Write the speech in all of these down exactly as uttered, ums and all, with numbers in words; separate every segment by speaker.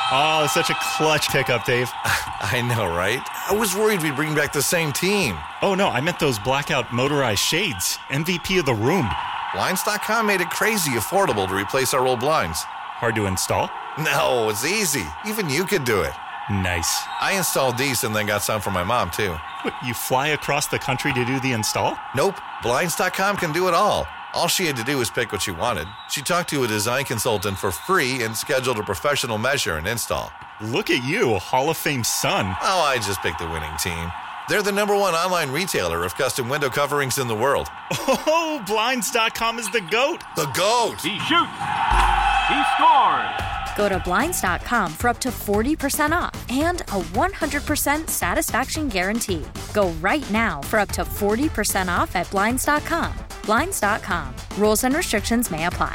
Speaker 1: Oh, such a clutch pickup, Dave.
Speaker 2: I know, right? I was worried we'd bring back the same team.
Speaker 1: Oh, no, I meant those blackout motorized shades. M V P of the room.
Speaker 2: Blinds dot com made it crazy affordable to replace our old blinds.
Speaker 1: Hard to install?
Speaker 2: No, it's easy. Even you could do it.
Speaker 1: Nice.
Speaker 2: I installed these and then got some for my mom, too.
Speaker 1: What, you fly across the country to do the install?
Speaker 2: Nope. Blinds dot com can do it all. All she had to do was pick what she wanted. She talked to a design consultant for free and scheduled a professional measure and install.
Speaker 1: Look at you, a Hall of Fame son.
Speaker 2: Oh, I just picked the winning team. They're the number one online retailer of custom window coverings in the world.
Speaker 1: Oh, Blinds dot com is the GOAT.
Speaker 2: The GOAT!
Speaker 3: He shoots. He scores.
Speaker 4: Go to Blinds dot com for up to forty percent off and a one hundred percent satisfaction guarantee. Go right now for up to forty percent off at Blinds dot com. Blinds dot com. Rules and restrictions may apply.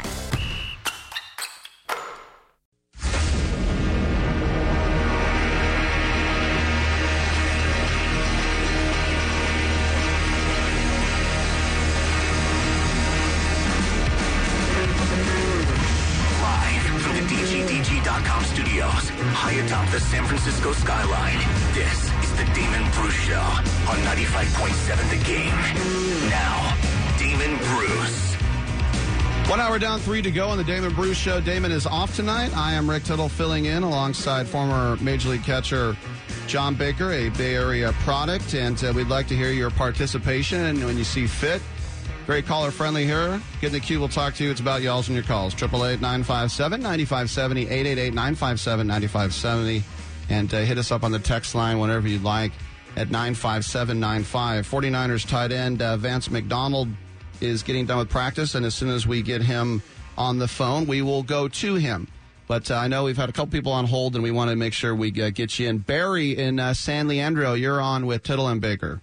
Speaker 5: High atop the San Francisco skyline, this is the Damon Bruce Show on ninety-five point seven The Game. Now, Damon Bruce.
Speaker 6: One hour down, three to go on the Damon Bruce Show. Damon is off tonight. I am Rick Tittle filling in alongside former Major League catcher John Baker, a Bay Area product, and uh, we'd like to hear your participation when you see fit. Very caller-friendly here. Get in the queue. We'll talk to you. It's about y'alls and your calls. eight eight eight, nine five seven, nine five seven zero, eight eight eight, nine five seven, nine five seven zero. And uh, hit us up on the text line whenever you'd like at nine five seven nine five. 49ers tight end uh, Vance McDonald is getting done with practice, and as soon as we get him on the phone, we will go to him. But uh, I know we've had a couple people on hold, and we want to make sure we uh, get you in. Barry in uh, San Leandro, you're on with Tittle and Baker.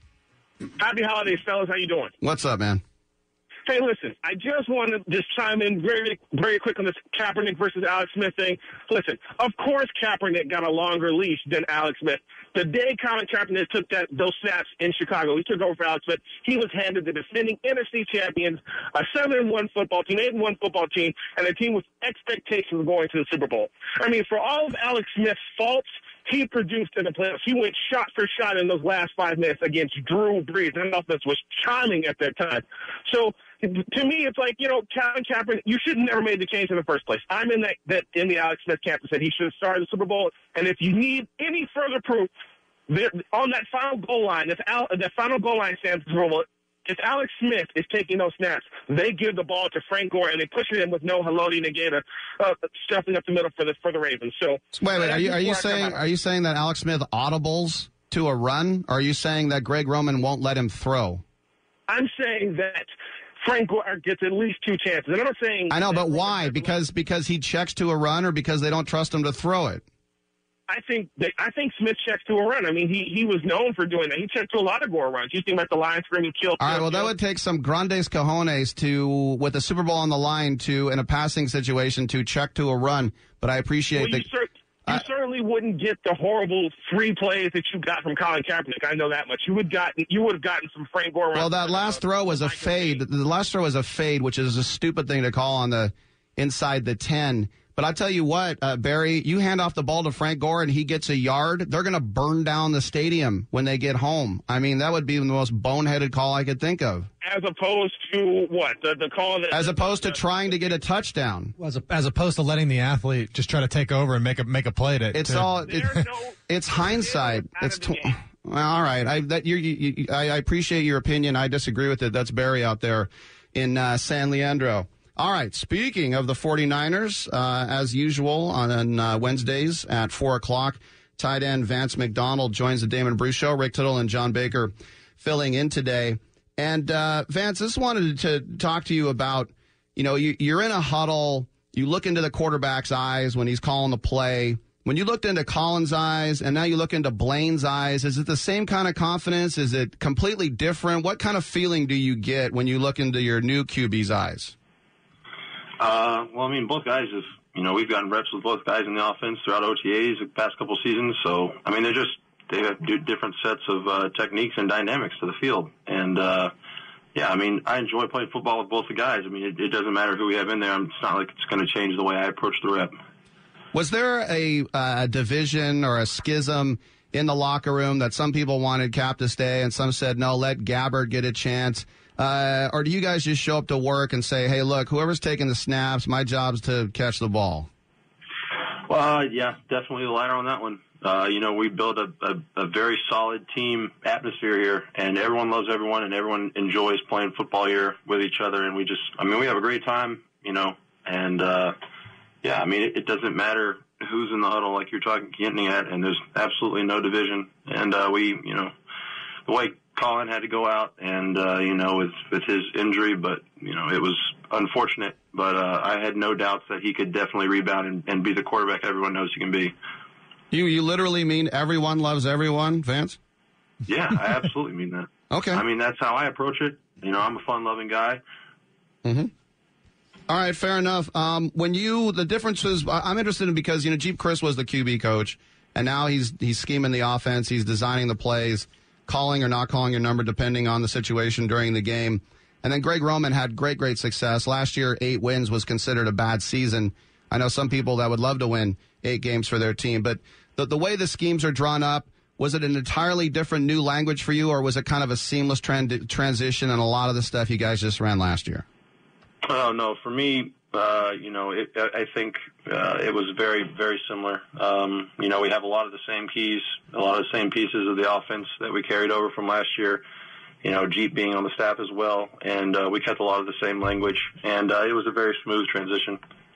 Speaker 7: Happy holidays, fellas. How you doing?
Speaker 6: What's up, man?
Speaker 7: Hey, listen, I just want to just chime in very, very quick on this Kaepernick versus Alex Smith thing. Listen, of course Kaepernick got a longer leash than Alex Smith. The day Colin Kaepernick took that those snaps in Chicago, he took over for Alex Smith. He was handed the defending N F C champions, a seven and one football team, eight and one football team, and a team with expectations of going to the Super Bowl. I mean, for all of Alex Smith's faults, he produced in the playoffs. He went shot for shot in those last five minutes against Drew Brees. That offense was chiming at that time. So to me, it's like, you know, Colin Kaepernick, you should have never made the change in the first place. I'm in that, that in the Alex Smith camp that said he should have started the Super Bowl. And if you need any further proof, on that final goal line, if Al, that final goal line stands for Super Bowl, if Alex Smith is taking those snaps, they give the ball to Frank Gore and they push it in with no Haloti Ngata uh, stuffing up the middle for the for the Ravens. So
Speaker 6: wait, wait, are you are you saying are you saying that Alex Smith audibles to a run? Or are you saying that Greg Roman won't let him throw?
Speaker 7: I'm saying that Frank Gore gets at least two chances. And I'm not saying
Speaker 6: I know, but why? Because because he checks to a run, or because they don't trust him to throw it?
Speaker 7: I think they, I think Smith checks to a run. I mean, he he was known for doing that. He checked to a lot of Gore runs. You think about the line screaming kill.
Speaker 6: All right,
Speaker 7: kill,
Speaker 6: well,
Speaker 7: kill.
Speaker 6: that would take some grandes cojones to, with the Super Bowl on the line, to in a passing situation, to check to a run. But I appreciate
Speaker 7: well,
Speaker 6: the.
Speaker 7: You, cer- you
Speaker 6: uh,
Speaker 7: certainly wouldn't get the horrible three plays that you got from Colin Kaepernick. I know that much. You would got you would have gotten some Frank Gore runs.
Speaker 6: Well, that last throw was a fade. The last throw was a fade, which is a stupid thing to call on the inside the ten. But I'll tell you what, uh, Barry, you hand off the ball to Frank Gore and he gets a yard, they're going to burn down the stadium when they get home. I mean, that would be the most boneheaded call I could think of.
Speaker 7: As opposed to what? The, the call that...
Speaker 6: As opposed to trying to get a touchdown.
Speaker 8: As, a, as opposed to letting the athlete just try to take over and make a make a play to
Speaker 6: It's
Speaker 8: to,
Speaker 6: all... It, no, it's hindsight. It's tw- well, all right. I, that, you, you, I, I appreciate your opinion. I disagree with it. That's Barry out there in uh, San Leandro. All right, speaking of the 49ers, uh, as usual on uh, Wednesdays at four o'clock, tight end Vance McDonald joins the Damon Bruce Show. Rick Tittle and John Baker filling in today. And uh, Vance, just wanted to talk to you about, you know, you, you're in a huddle. You look into the quarterback's eyes when he's calling the play. When you looked into Colin's eyes and now you look into Blaine's eyes, is it the same kind of confidence? Is it completely different? What kind of feeling do you get when you look into your new Q B's eyes?
Speaker 9: Uh, well, I mean, both guys have, you know, we've gotten reps with both guys in the offense throughout O T As the past couple seasons. So, I mean, they're just, they have different sets of uh, techniques and dynamics to the field. And, uh, yeah, I mean, I enjoy playing football with both the guys. I mean, it, it doesn't matter who we have in there. It's not like it's going to change the way I approach the rep.
Speaker 6: Was there a uh, division or a schism in the locker room that some people wanted Cap to stay and some said, no, let Gabbert get a chance? Uh, or do you guys just show up to work and say, hey, look, whoever's taking the snaps, my job's to catch the ball?
Speaker 9: Well, uh, yeah, definitely the latter on that one. Uh, you know, we built a, a, a very solid team atmosphere here, and everyone loves everyone, and everyone enjoys playing football here with each other. And we just, I mean, we have a great time, you know, and, uh, yeah, I mean, it, it doesn't matter who's in the huddle like you're talking getting at, and there's absolutely no division. And uh, we, you know, the way Colin had to go out and, uh, you know, with, with his injury, but, you know, it was unfortunate. But uh, I had no doubts that he could definitely rebound and, and be the quarterback everyone knows he can be.
Speaker 6: You you literally mean everyone loves everyone, Vance?
Speaker 9: Yeah, I absolutely mean that.
Speaker 6: Okay.
Speaker 9: I mean, that's how I approach it. You know, I'm a fun-loving guy.
Speaker 6: Mm-hmm. All right, fair enough. Um, when you, the difference is, I'm interested in because, you know, Jeep Chris was the Q B coach, and now he's he's scheming the offense, he's designing the plays, calling or not calling your number depending on the situation during the game. And then Greg Roman had great, great success. Last year, eight wins was considered a bad season. I know some people that would love to win eight games for their team, but the, the way the schemes are drawn up, was it an entirely different new language for you, or was it kind of a seamless trend, transition and a lot of the stuff you guys just ran last year?
Speaker 9: Oh, no, for me, uh, you know, it, I think uh, it was very, very similar. Um, you know, we have a lot of the same keys, a lot of the same pieces of the offense that we carried over from last year. You know, Jeep being on the staff as well, and uh, we kept a lot of the same language, and uh, it was a very smooth transition.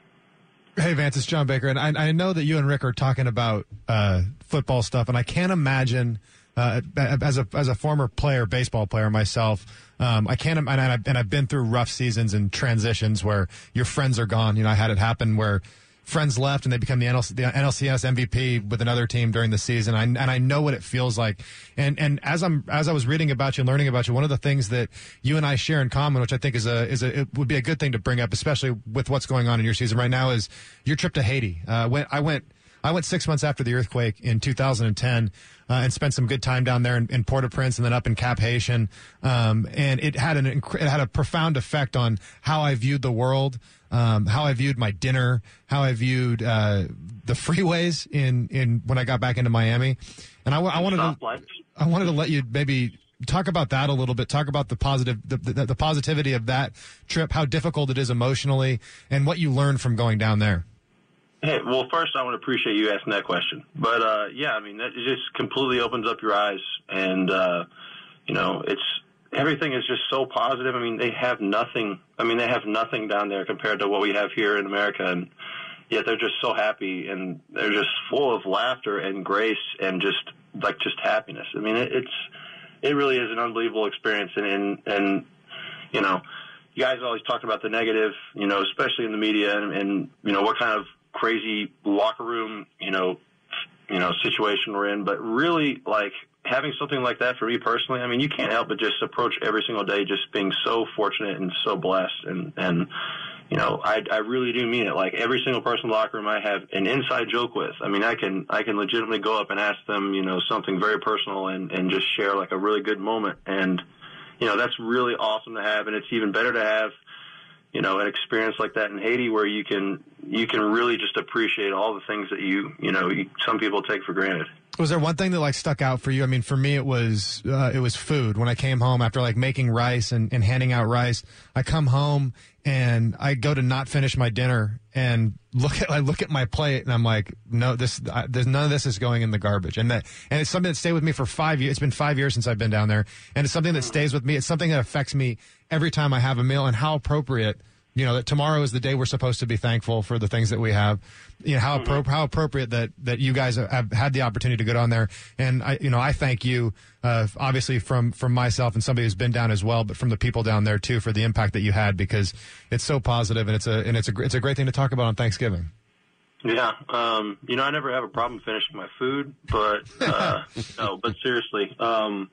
Speaker 8: Hey, Vance, it's John Baker, and I, I know that you and Rick are talking about uh, football stuff, and I can't imagine, uh, as a as a former player, baseball player myself, um, I can't, and, I, and I've been through rough seasons and transitions where your friends are gone. You know, I had it happen where friends left and they become the, N L C, the N L C S M V P with another team during the season. I, and I know what it feels like. And, and as I'm, as I was reading about you and learning about you, one of the things that you and I share in common, which I think is a, is a, it would be a good thing to bring up, especially with what's going on in your season right now, is your trip to Haiti. Uh, when I went, I went six months after the earthquake in two thousand ten, uh, and spent some good time down there in, in Port-au-Prince and then up in Cap Haitian. Um, and it had an, it had a profound effect on how I viewed the world. Um, how I viewed my dinner, how I viewed uh, the freeways in, in when I got back into Miami, and I, I wanted to I wanted to let you maybe talk about that a little bit. Talk about the positive the, the, the positivity of that trip, how difficult it is emotionally, and what you learned from going down there.
Speaker 9: Hey, well, first I want to appreciate you asking that question, but uh, yeah, I mean that it just completely opens up your eyes, and uh, you know it's. Everything is just so positive. I mean, they have nothing. I mean, they have nothing down there compared to what we have here in America, and yet they're just so happy, and they're just full of laughter and grace and just like just happiness. I mean, it, it's it really is an unbelievable experience, and, and and you know, you guys always talk about the negative, you know, especially in the media, and, and you know what kind of crazy locker room, you know, you know situation we're in, but really like. Having something like that for me personally, I mean, you can't help but just approach every single day just being so fortunate and so blessed. And, and you know, I, I really do mean it. Like every single person in the locker room I have an inside joke with. I mean, I can I can legitimately go up and ask them, you know, something very personal and, and just share like a really good moment. And, you know, that's really awesome to have. And it's even better to have, you know, an experience like that in Haiti where you can you can really just appreciate all the things that you, you know, you, some people take for granted.
Speaker 8: Was there one thing that like stuck out for you? I mean, for me, it was uh, it was food. When I came home after like making rice and, and handing out rice, I come home and I go to not finish my dinner and look at I look at my plate and I'm like, no, this I, there's none of this is going in the garbage. And that and it's something that stayed with me for five years. It's been five years since I've been down there, and it's something that stays with me. It's something that affects me every time I have a meal. And how appropriate. You know, that tomorrow is the day we're supposed to be thankful for the things that we have. You know, how, appro- how appropriate that, that you guys have had the opportunity to go down there. And I, you know, I thank you, uh, obviously from, from myself and somebody who's been down as well, but from the people down there too, for the impact that you had, because it's so positive and it's a, and it's a, it's a great thing to talk about on Thanksgiving.
Speaker 9: Yeah. Um, you know, I never have a problem finishing my food, but, uh, no, but seriously, um,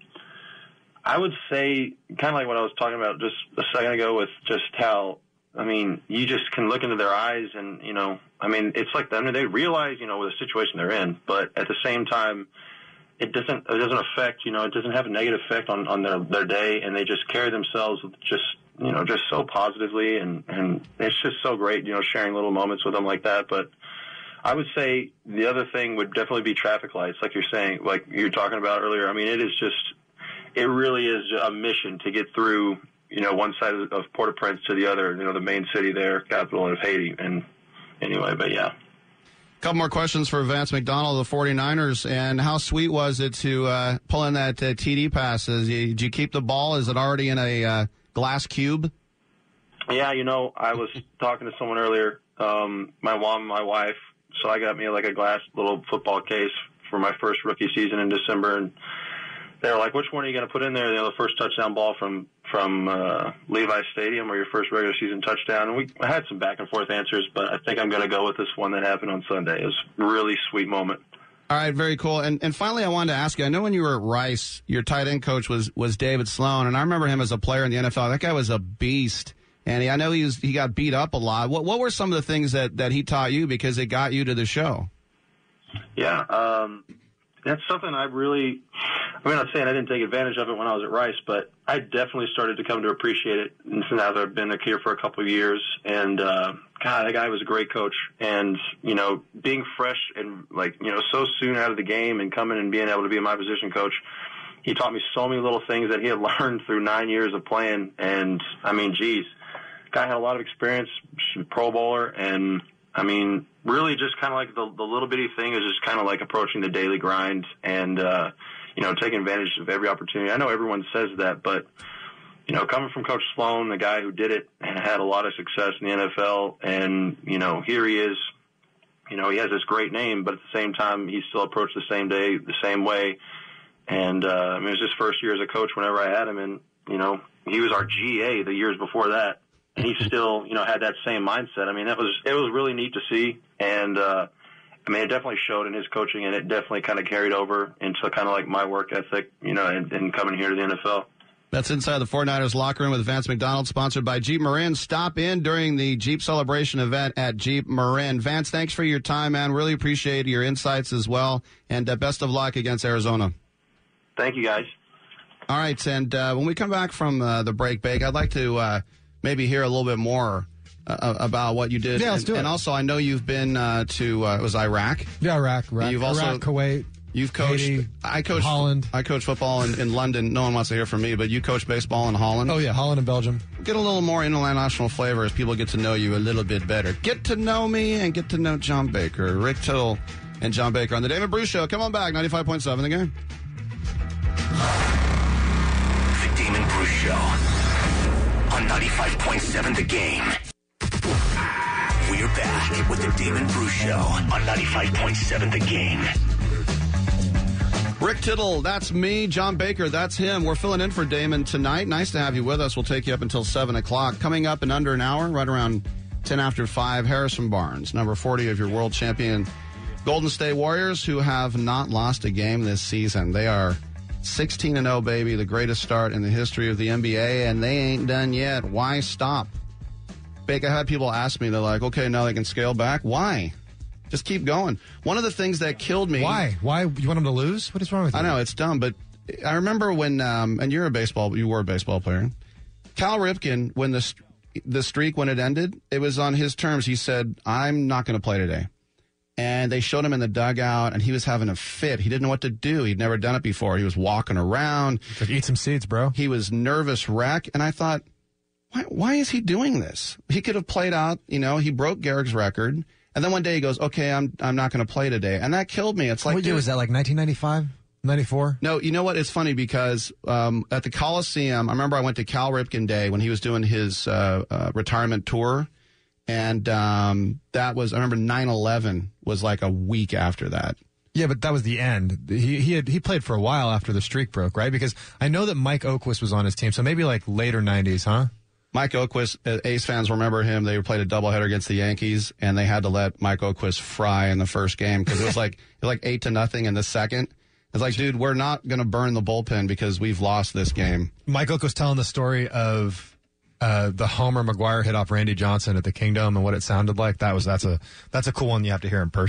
Speaker 9: I would say kind of like what I was talking about just a second ago with just how, I mean, you just can look into their eyes and, you know, I mean, it's like them. They realize, you know, the situation they're in, but at the same time, it doesn't, it doesn't affect, you know, it doesn't have a negative effect on, on their, their day. And they just carry themselves with just, you know, just so positively. And, and it's just so great, you know, sharing little moments with them like that. But I would say the other thing would definitely be traffic lights, like you're saying, like you were talking about earlier. I mean, it is just, it really is a mission to get through, you know, one side of Port-au-Prince to the other, you know, the main city there, capital of Haiti. And anyway, but yeah.
Speaker 6: Couple more questions for Vance McDonald of the 49ers. And how sweet was it to uh, pull in that uh, T D pass? Is, did you keep the ball? Is it already in a uh, glass cube?
Speaker 9: Yeah, you know, I was talking to someone earlier, um, my mom and my wife, so I got me like a glass little football case for my first rookie season in December, and they were like, which one are you going to put in there? You know, the first touchdown ball from from uh, Levi Stadium or your first regular season touchdown? And we had some back and forth answers, but I think I'm going to go with this one that happened on Sunday. It was a really sweet moment.
Speaker 6: All right, very cool. And and finally, I wanted to ask you, I know when you were at Rice, your tight end coach was was David Sloan, and I remember him as a player in the N F L. That guy was a beast, and he, I know he was he got beat up a lot. What what were some of the things that, that he taught you because it got you to the show?
Speaker 9: Yeah, um, that's something I really, I mean, I'm not saying I didn't take advantage of it when I was at Rice, but I definitely started to come to appreciate it since I've been here for a couple of years. And, uh, God, that guy was a great coach. And, you know, being fresh and, like, you know, so soon out of the game and coming and being able to be my position coach, he taught me so many little things that he had learned through nine years of playing. And, I mean, geez, guy had a lot of experience, Pro Bowler, and, I mean, really just kind of like the, the little bitty thing is just kind of like approaching the daily grind and, uh, you know, taking advantage of every opportunity. I know everyone says that, but, you know, coming from Coach Sloan, the guy who did it and had a lot of success in the N F L, and, you know, here he is, you know, he has this great name, but at the same time, he still approached the same day, the same way. And, uh, I mean, it was his first year as a coach whenever I had him, and, you know, he was our G A the years before that. And he still, you know, had that same mindset. I mean, that was, it was really neat to see. And, uh, I mean, it definitely showed in his coaching, and it definitely kind of carried over into kind of like my work ethic, you know, and, and coming here to the N F L.
Speaker 6: That's Inside the 49ers Locker Room with Vance McDonald, sponsored by Jeep Marin. Stop in during the Jeep Celebration event at Jeep Marin. Vance, thanks for your time, man. Really appreciate your insights as well. And uh, best of luck against Arizona.
Speaker 9: Thank you, guys.
Speaker 6: All right, and uh, when we come back from uh, the break, Bake, I'd like to uh, maybe hear a little bit more uh, about what you did.
Speaker 8: Yeah, let's
Speaker 6: and,
Speaker 8: do it.
Speaker 6: And also, I know you've been uh, to, uh, it was Iraq?
Speaker 8: Yeah, Iraq. Iraq,
Speaker 6: You've also,
Speaker 8: Iraq Kuwait.
Speaker 6: You've coached.
Speaker 8: Haiti,
Speaker 6: I coached
Speaker 8: Holland.
Speaker 6: I coached football in, in London. No one wants to hear from me, but you coached baseball in Holland.
Speaker 8: Oh, yeah, Holland and Belgium.
Speaker 6: Get a little more international flavor as people get to know you a little bit better. Get to know me and get to know John Baker. Rick Tittle and John Baker on the Damon Bruce Show. Come on back, ninety-five point seven The Game.
Speaker 5: The Damon Bruce Show on ninety-five point seven The Game. We're back with the Damon Bruce Show on ninety-five point seven The Game.
Speaker 6: Rick Tittle, that's me. John Baker, that's him. We're filling in for Damon tonight. Nice to have you with us. We'll take you up until seven o'clock. Coming up in under an hour, right around ten after five, Harrison Barnes, number forty of your world champion Golden State Warriors, who have not lost a game this season. They are sixteen and oh, baby, the greatest start in the history of the N B A, and they ain't done yet. Why stop? Bake, I had people ask me, they're like, okay, now they can scale back. Why? Just keep going. One of the things that killed me.
Speaker 8: Why? Why? You want them to lose? What is wrong with you?
Speaker 6: I know, it's dumb, but I remember when, um, and you're a baseball, you were a baseball player. Cal Ripken, when the, the streak, when it ended, it was on his terms. He said, I'm not going to play today. And they showed him in the dugout, and he was having a fit. He didn't know what to do. He'd never done it before. He was walking around.
Speaker 8: Like, eat some seeds, bro.
Speaker 6: He was nervous wreck, and I thought, why, why is he doing this? He could have played out, you know, he broke Gehrig's record. And then one day he goes, okay, I'm I'm not going to play today. And that killed me. It's like,
Speaker 8: what year was that, like nineteen ninety-five, ninety-four?
Speaker 6: No, you know what? It's funny because um, at the Coliseum, I remember I went to Cal Ripken Day when he was doing his uh, uh, retirement tour. And um, that was, I remember nine eleven was like a week after that.
Speaker 8: Yeah, but that was the end. He he had, he played for a while after the streak broke, right? Because I know that Mike Oquist was on his team, so maybe like later nineties, huh?
Speaker 6: Mike Oquist, uh, A's fans remember him. They played a doubleheader against the Yankees, and they had to let Mike Oquist fry in the first game because it was like it was like eight to nothing in the second. It's like, dude, we're not going to burn the bullpen because we've lost this game.
Speaker 8: Mike Oquist was telling the story of uh, the homer McGuire hit off Randy Johnson at the Kingdom and what it sounded like. That was that's a that's a cool one you have to hear in person.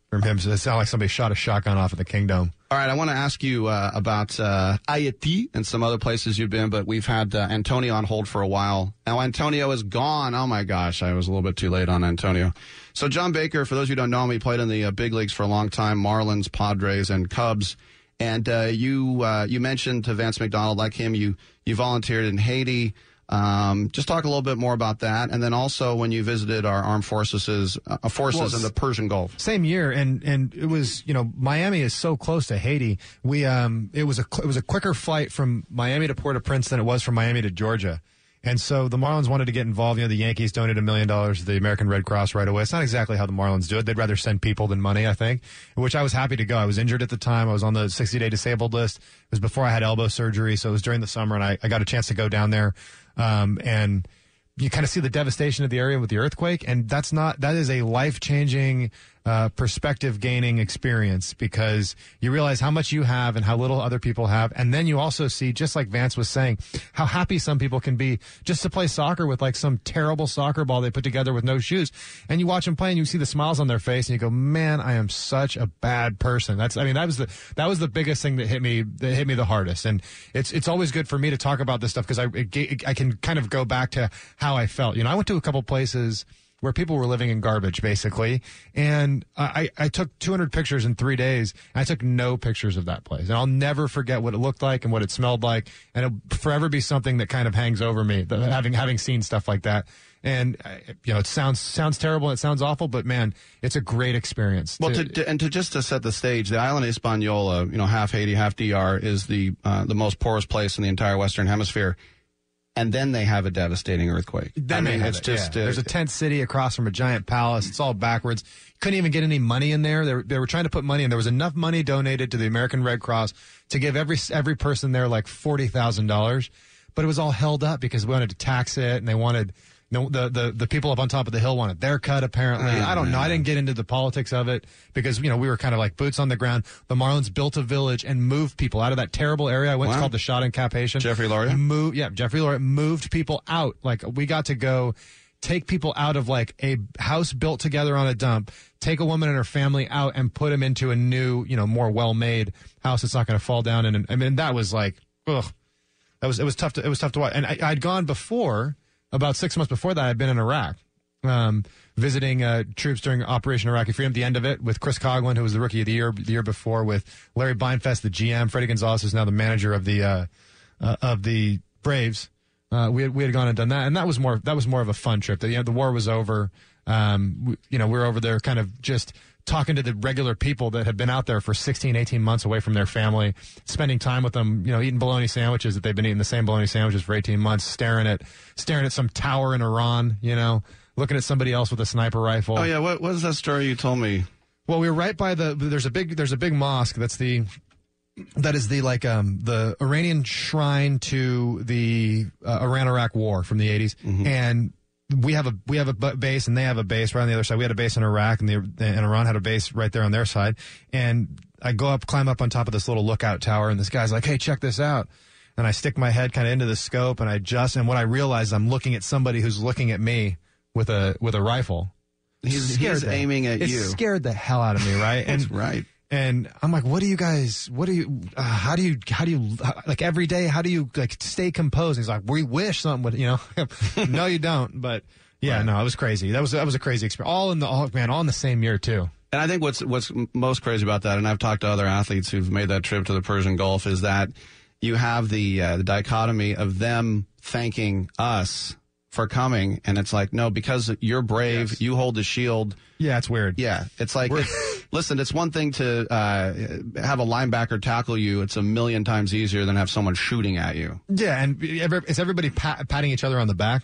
Speaker 8: from him. So it sounded like somebody shot a shotgun off at the Kingdome.
Speaker 6: All right, I want to ask you uh, about uh, Haiti and some other places you've been, but we've had uh, Antonio on hold for a while. Now, Antonio is gone. Oh, my gosh, I was a little bit too late on Antonio. So John Baker, for those who don't know him, he played in the uh, big leagues for a long time, Marlins, Padres, and Cubs. And uh, you uh, you mentioned to Vance McDonald, like him, you, you volunteered in Haiti. Um, just talk a little bit more about that, and then also when you visited our armed forces, uh, forces well, in the Persian Gulf.
Speaker 8: Same year, and and it was you know Miami is so close to Haiti. We um it was a it was a quicker flight from Miami to Port-au-Prince than it was from Miami to Georgia, and so the Marlins wanted to get involved. You know, the Yankees donated a million dollars to the American Red Cross right away. It's not exactly how the Marlins do it. They'd rather send people than money, I think. Which I was happy to go. I was injured at the time. I was on the sixty-day disabled list. It was before I had elbow surgery, so it was during the summer, and I, I got a chance to go down there. Um, and you kind of see the devastation of the area with the earthquake, and that's not, that is a life-changing, uh, perspective-gaining experience because you realize how much you have and how little other people have, and then you also see, just like Vance was saying, how happy some people can be just to play soccer with like some terrible soccer ball they put together with no shoes, and you watch them play and you see the smiles on their face and you go, man, I am such a bad person. That's, I mean, that was the, that was the biggest thing that hit me, that hit me the hardest, and it's, it's always good for me to talk about this stuff because I, it, I can kind of go back to how I felt. You know, I went to a couple places where people were living in garbage, basically. And I, I took two hundred pictures in three days, and I took no pictures of that place. And I'll never forget what it looked like and what it smelled like. And it'll forever be something that kind of hangs over me, the, having having seen stuff like that. And, you know, it sounds sounds terrible and it sounds awful, but, man, it's a great experience.
Speaker 6: Well, to, to, and to just to set the stage, the island of Hispaniola, you know, half Haiti, half D R, is the uh, the most porous place in the entire Western Hemisphere. And then they have a devastating earthquake.
Speaker 8: Then I mean, it's it, just yeah. uh, there's a tent city across from a giant palace. It's all backwards. Couldn't even get any money in there. They were, they were trying to put money in. There was enough money donated to the American Red Cross to give every every person there like forty thousand dollars, but it was all held up because we wanted to tax it, and they wanted. No, the, the, the people up on top of the hill wanted their cut, apparently. Oh, I don't man. know. I didn't get into the politics of it because, you know, we were kind of like boots on the ground. The Marlins built a village and moved people out of that terrible area. I went
Speaker 6: wow.
Speaker 8: to called the Shot and Cap Haitian.
Speaker 6: Jeffrey Loria?
Speaker 8: Moved, yeah, Jeffrey Loria moved people out. Like, we got to go take people out of, like, a house built together on a dump, take a woman and her family out and put them into a new, you know, more well-made house that's not going to fall down. And, I mean, that was like, ugh. That was, it was tough to, it was tough to watch. And I, I'd gone before. About six months before that, I'd been in Iraq, um, visiting uh, troops during Operation Iraqi Freedom. At the end of it, with Chris Coughlin, who was the Rookie of the Year the year before, with Larry Beinfest, the G M. Freddie Gonzalez is now the manager of the uh, uh, of the Braves. Uh, we had we had gone and done that, and that was more that was more of a fun trip. The, you know, the war was over. Um, we, you know, we were over there, kind of just talking to the regular people that had been out there for sixteen, eighteen months away from their family, spending time with them, you know, eating bologna sandwiches that they've been eating the same bologna sandwiches for eighteen months, staring at, staring at some tower in Iran, you know, looking at somebody else with a sniper rifle.
Speaker 6: Oh yeah. What, what is that story you told me?
Speaker 8: Well, we were right by the, there's a big, there's a big mosque that's the, that is the, like, um, the Iranian shrine to the uh, Iran-Iraq war from the eighties. Mm-hmm. And we have a we have a base and they have a base right on the other side. We had a base in Iraq and the and Iran had a base right there on their side. And I go up, climb up on top of this little lookout tower, and this guy's like, "Hey, check this out." And I stick my head kind of into the scope, and I just and what I realize, I'm looking at somebody who's looking at me with a with a rifle.
Speaker 6: He's, he's the, aiming at
Speaker 8: it
Speaker 6: you.
Speaker 8: It scared the hell out of me, right?
Speaker 6: That's
Speaker 8: and,
Speaker 6: right.
Speaker 8: And I'm like, what do you guys, what do you, uh, how do you, how do you, like every day, how do you like stay composed? And he's like, we wish something would, you know, no, you don't. But yeah, right. no, it was crazy. That was, that was a crazy experience. All in the, all, man, all in the same year too.
Speaker 6: And I think what's, what's most crazy about that, and I've talked to other athletes who've made that trip to the Persian Gulf, is that you have the, uh, the dichotomy of them thanking us for coming, and it's like, no, because you're brave, yes. you hold the shield.
Speaker 8: Yeah, it's weird.
Speaker 6: Yeah, it's like, it, listen, it's one thing to uh, have a linebacker tackle you. It's a million times easier than have someone shooting at you.
Speaker 8: Yeah, and it's everybody pat, patting each other on the back,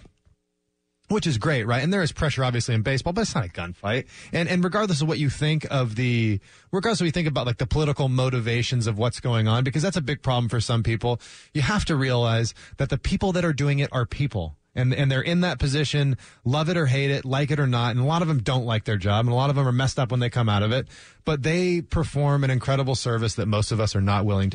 Speaker 8: which is great, right? And there is pressure, obviously, in baseball, but it's not a gunfight. And and regardless of what you think of the, regardless of what you think about like the political motivations of what's going on, because that's a big problem for some people, you have to realize that the people that are doing it are people. And and they're in that position, love it or hate it, like it or not. And a lot of them don't like their job, and a lot of them are messed up when they come out of it. But they perform an incredible service that most of us are not willing to do.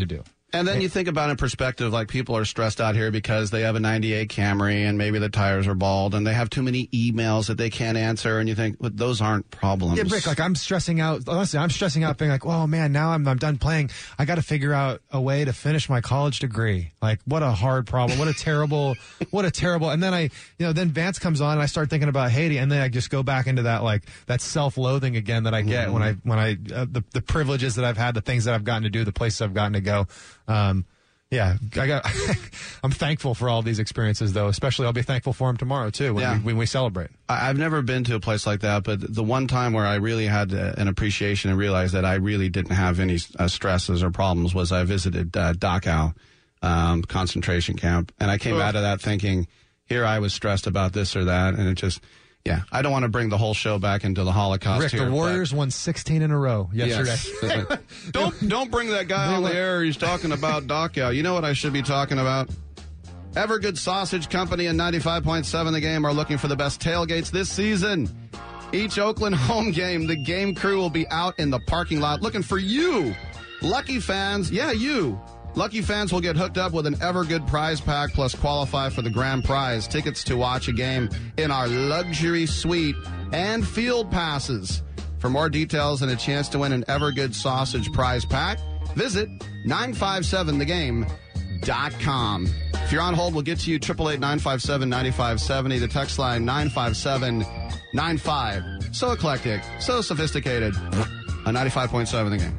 Speaker 6: And then you think about it in perspective, like people are stressed out here because they have a ninety-eight Camry and maybe the tires are bald and they have too many emails that they can't answer. And you think, well, those aren't problems.
Speaker 8: Yeah, Rick, like I'm stressing out. Honestly, I'm stressing out being like, oh, man, now I'm, I'm done playing. I got to figure out a way to finish my college degree. Like, what a hard problem. What a terrible, what a terrible. And then I, you know, then Vance comes on and I start thinking about Haiti. And then I just go back into that, like, that self-loathing again that I get mm-hmm. when I, when I, uh, the, the privileges that I've had, the things that I've gotten to do, the places I've gotten to go. Um, yeah, I got, I'm thankful for all these experiences, though. Especially, I'll be thankful for them tomorrow, too, when, yeah. we, when we celebrate.
Speaker 6: I've never been to a place like that, but the one time where I really had an appreciation and realized that I really didn't have any uh, stresses or problems was I visited uh, Dachau um, concentration camp. And I came oh. out of that thinking, here I was stressed about this or that, and it just... Yeah, I don't want to bring the whole show back into the Holocaust.
Speaker 8: Rick,
Speaker 6: here,
Speaker 8: the Warriors
Speaker 6: but...
Speaker 8: won sixteen in a row yesterday.
Speaker 6: Yes. don't don't bring that guy on the air. He's talking about Dachau. You know what I should be talking about? Evergood Sausage Company and ninety-five point seven The Game are looking for the best tailgates this season. Each Oakland home game, the game crew will be out in the parking lot looking for you. Lucky fans, yeah, you. Lucky fans will get hooked up with an Evergood prize pack plus qualify for the grand prize, tickets to watch a game in our luxury suite and field passes. For more details and a chance to win an Evergood sausage prize pack, visit nine five seven the game dot com. If you're on hold, we'll get to you, eight eight eight, nine five seven, nine five seven zero. The text line, nine five seven nine five. So eclectic, so sophisticated. On ninety-five point seven The Game.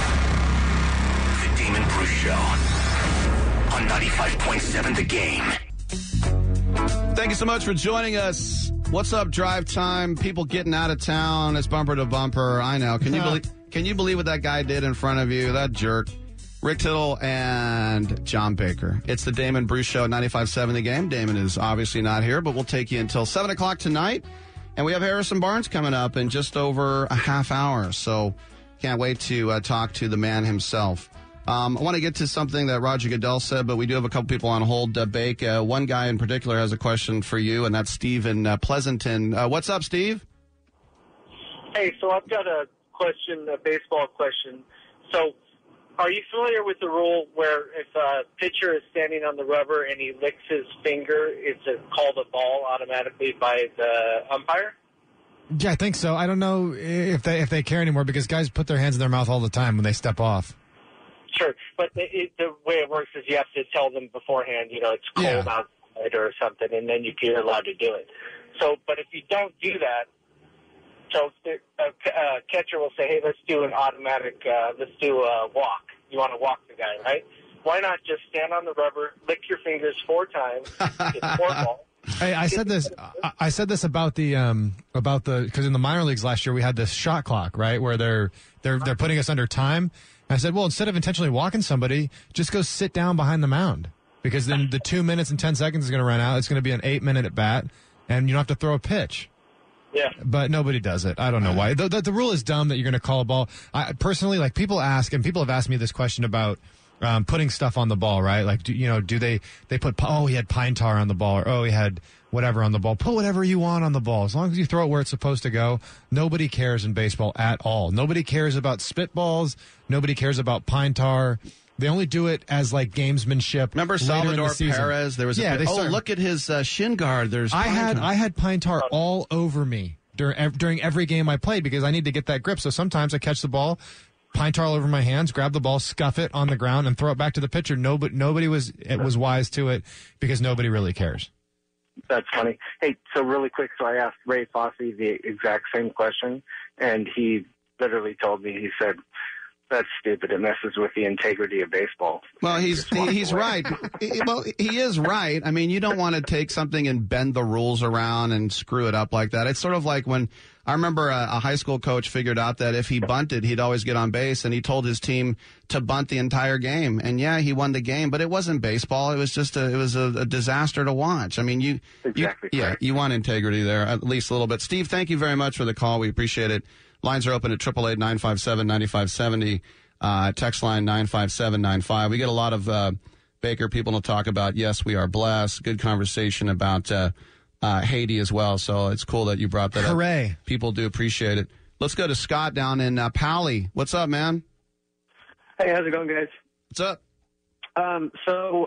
Speaker 5: Damon Bruce Show on ninety-five point seven The Game.
Speaker 6: Thank you so much for joining us. What's up, Drive Time? People getting out of town. It's bumper to bumper. I know. Can you believe? Can you believe what that guy did in front of you? That jerk. Rick Tittle and John Baker. It's the Damon Bruce Show, ninety-five point seven The Game. Damon is obviously not here, but we'll take you until seven o'clock tonight. And we have Harrison Barnes coming up in just over a half hour. So can't wait to uh, talk to the man himself. Um, I want to get to something that Roger Goodell said, but we do have a couple people on hold. Uh, Bake, uh, one guy in particular has a question for you, and that's Steve in uh, Pleasanton. Uh, what's up, Steve?
Speaker 10: Hey, so I've got a question, a baseball question. So are you familiar with the rule where if a pitcher is standing on the rubber and he licks his finger, it's a, called a ball automatically by the umpire?
Speaker 8: Yeah, I think so. I don't know if they if they care anymore because guys put their hands in their mouth all the time when they step off.
Speaker 10: Sure, but the, it, the way it works is you have to tell them beforehand, you know, it's cold yeah. outside or something, and then you're allowed to do it. So, but if you don't do that, so the uh, uh, catcher will say, hey, let's do an automatic, uh, let's do a walk. You want to walk the guy, right? Why not just stand on the rubber, lick your fingers four times, get four balls.
Speaker 8: Hey, I said this. I, I said this about the um about the because in the minor leagues last year we had this shot clock, right, where they're they're they're putting us under time. I said, well, instead of intentionally walking somebody, just go sit down behind the mound because then the two minutes and ten seconds is going to run out. It's going to be an eight-minute at bat, and you don't have to throw a pitch.
Speaker 10: Yeah.
Speaker 8: But nobody does it. I don't know why. The, the, the rule is dumb that you're going to call a ball. I, personally, like people ask, and people have asked me this question about um, putting stuff on the ball, right? Like, do, you know, do they, they put, oh, he had pine tar on the ball, or oh, he had whatever on the ball. Put whatever you want on the ball. As long as you throw it where it's supposed to go. Nobody cares in baseball at all. Nobody cares about spitballs. Nobody cares about pine tar. They only do it as like gamesmanship.
Speaker 6: Remember Salvador the Perez? There was a
Speaker 8: yeah,
Speaker 6: bit,
Speaker 8: they
Speaker 6: oh,
Speaker 8: started,
Speaker 6: look at his uh, shin guard. There's
Speaker 8: I had
Speaker 6: tar.
Speaker 8: I had pine tar all over me during during every game I played because I need to get that grip. So sometimes I catch the ball, pine tar all over my hands, grab the ball, scuff it on the ground, and throw it back to the pitcher. Nobody nobody was it was wise to it because nobody really cares.
Speaker 10: That's funny. Hey, so really quick, so I asked Ray Fosse the exact same question, and he literally told me, he said, that's stupid. It messes with the integrity of baseball.
Speaker 6: Well, he's he, he's right. Well, he is right. I mean, you don't want to take something and bend the rules around and screw it up like that. It's sort of like when I remember a, a high school coach figured out that if he bunted, he'd always get on base, and he told his team to bunt the entire game. And yeah, he won the game, but it wasn't baseball. It was just a, it was a, a disaster to watch. I mean, you,
Speaker 10: exactly
Speaker 6: you yeah, you want integrity there at least a little bit. Steve, thank you very much for the call. We appreciate it. Lines are open at eight eight eight, nine five seven, nine five seven zero. Uh, text line nine five seven nine five. We get a lot of uh, Baker people to talk about, yes, we are blessed. Good conversation about uh, uh, Haiti as well. So it's cool that you brought that
Speaker 8: Hooray.
Speaker 6: up. People do appreciate it. Let's go to Scott down in uh, Pali. What's up, man?
Speaker 11: Hey, how's it going, guys?
Speaker 6: What's up?
Speaker 11: Um, so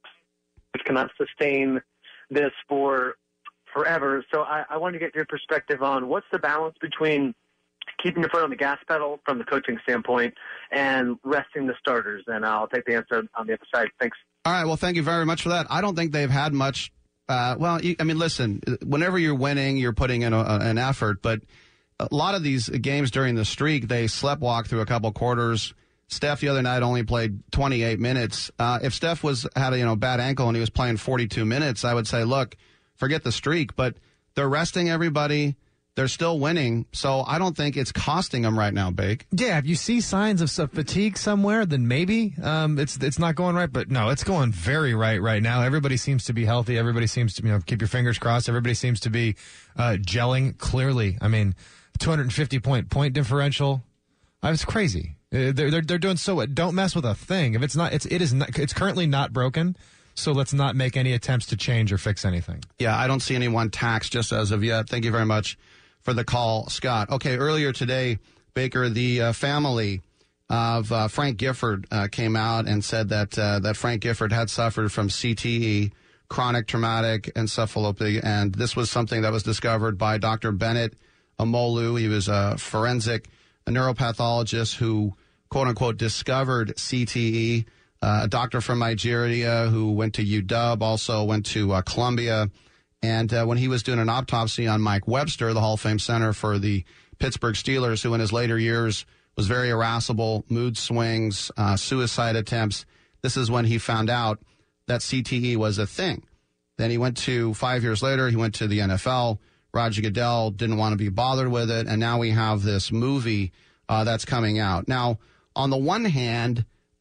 Speaker 11: we cannot sustain this for forever. So I, I want to get your perspective on what's the balance between keeping your foot on the gas pedal from the coaching standpoint and resting the starters. And I'll take the answer on the other side. Thanks.
Speaker 6: All right. Well, thank you very much for that. I don't think they've had much. Uh, well, you, I mean, listen, whenever you're winning, you're putting in a, an effort. But a lot of these games during the streak, they sleptwalk through a couple quarters. Steph the other night only played twenty-eight minutes. Uh, if Steph was had a you know bad ankle and he was playing forty-two minutes, I would say, look, forget the streak. But they're resting everybody. They're still winning, so I don't think it's costing them right now, Bake.
Speaker 8: Yeah, if you see signs of some fatigue somewhere, then maybe um, it's it's not going right. But no, it's going very right right now. Everybody seems to be healthy. Everybody seems to, you know, keep your fingers crossed. Everybody seems to be uh, gelling clearly. I mean, two hundred fifty point point differential. I was crazy. They're, they're they're doing so well. Don't mess with a thing. If it's not, it's it is not, it's currently not broken. So let's not make any attempts to change or fix anything.
Speaker 6: Yeah, I don't see anyone taxed just as of yet. Thank you very much for the call, Scott. Okay, earlier today, Baker, the uh, family of uh, Frank Gifford uh, came out and said that uh, that Frank Gifford had suffered from C T E, chronic traumatic encephalopathy, and this was something that was discovered by Doctor Bennett Omolu. He was a forensic a neuropathologist who, quote-unquote, discovered C T E, uh, a doctor from Nigeria who went to U W, also went to uh, Columbia. And uh, when he was doing an autopsy on Mike Webster, the Hall of Fame center for the Pittsburgh Steelers, who in his later years was very irascible, mood swings, uh, suicide attempts, this is when he found out that C T E was a thing. Then he went to, five years later, he went to the N F L. Roger Goodell didn't want to be bothered with it, and now we have this movie uh, that's coming out. Now, on the one hand,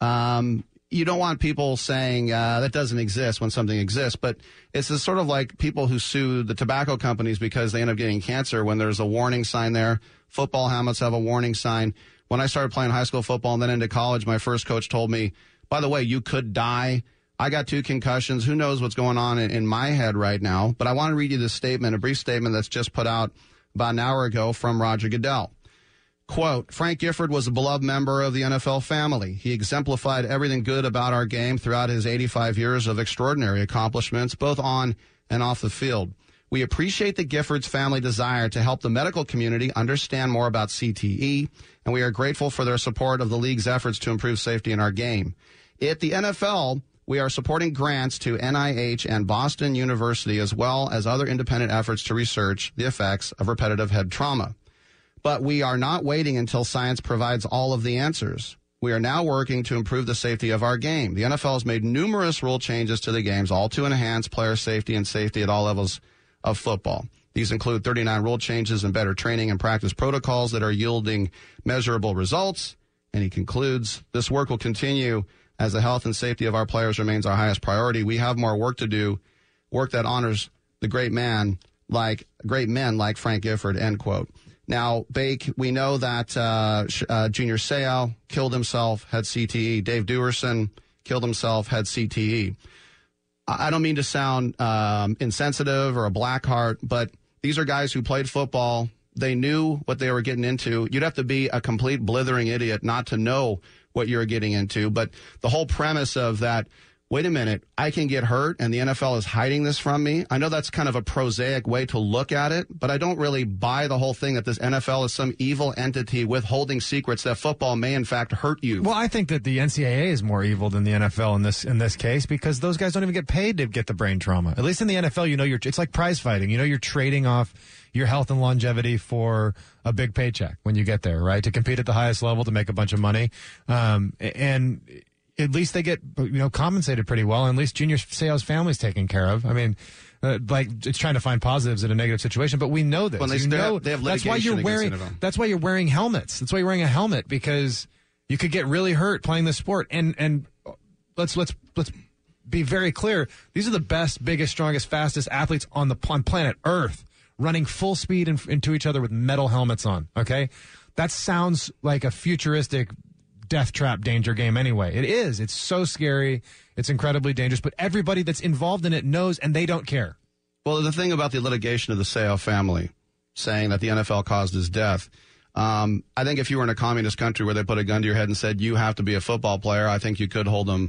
Speaker 6: um, you don't want people saying uh, that doesn't exist when something exists, but it's this sort of like people who sue the tobacco companies because they end up getting cancer when there's a warning sign there. Football helmets have a warning sign. When I started playing high school football and then into college, my first coach told me, by the way, you could die. I got two concussions. Who knows what's going on in, in my head right now? But I want to read you this statement, a brief statement that's just put out about an hour ago from Roger Goodell. Quote, Frank Gifford was a beloved member of the N F L family. He exemplified everything good about our game throughout his eighty-five years of extraordinary accomplishments, both on and off the field. We appreciate the Gifford's family desire to help the medical community understand more about C T E, and we are grateful for their support of the league's efforts to improve safety in our game. At the N F L, we are supporting grants to N I H and Boston University, as well as other independent efforts to research the effects of repetitive head trauma. But we are not waiting until science provides all of the answers. We are now working to improve the safety of our game. The N F L has made numerous rule changes to the games, all to enhance player safety and safety at all levels of football. These include thirty-nine rule changes and better training and practice protocols that are yielding measurable results. And he concludes, this work will continue as the health and safety of our players remains our highest priority. We have more work to do, work that honors the great man like great men like Frank Gifford, end quote. Now, Bake, we know that uh, uh, Junior Seau killed himself, had C T E. Dave Duerson killed himself, had C T E. I don't mean to sound um, insensitive or a black heart, but these are guys who played football. They knew what they were getting into. You'd have to be a complete blithering idiot not to know what you're getting into. But the whole premise of that, wait a minute, I can get hurt and the N F L is hiding this from me. I know that's kind of a prosaic way to look at it, but I don't really buy the whole thing that this N F L is some evil entity withholding secrets that football may in fact hurt you.
Speaker 8: Well, I think that the N C double A is more evil than the N F L in this in this case because those guys don't even get paid to get the brain trauma. At least in the N F L, you know, you're it's like prize fighting. You know, you're trading off your health and longevity for a big paycheck when you get there, right? To compete at the highest level, to make a bunch of money. Um, and at least they get, you know, compensated pretty well. And at least Junior Seau's family's taken care of. I mean, uh, like it's trying to find positives in a negative situation, but we know this.
Speaker 6: Well, they,
Speaker 8: you
Speaker 6: they
Speaker 8: know,
Speaker 6: have, they have
Speaker 8: that's why you're wearing. That's why you're wearing helmets. That's why you're wearing a helmet because you could get really hurt playing this sport. And and let's let's let's be very clear. These are the best, biggest, strongest, fastest athletes on the on planet Earth, running full speed in, into each other with metal helmets on. Okay, that sounds like a futuristic death trap danger game anyway. It is. It's so scary. It's incredibly dangerous, but everybody that's involved in it knows and they don't care.
Speaker 6: Well, the thing about the litigation of the Seau family saying that the N F L caused his death, um, I think if you were in a communist country where they put a gun to your head and said, you have to be a football player, I think you could hold them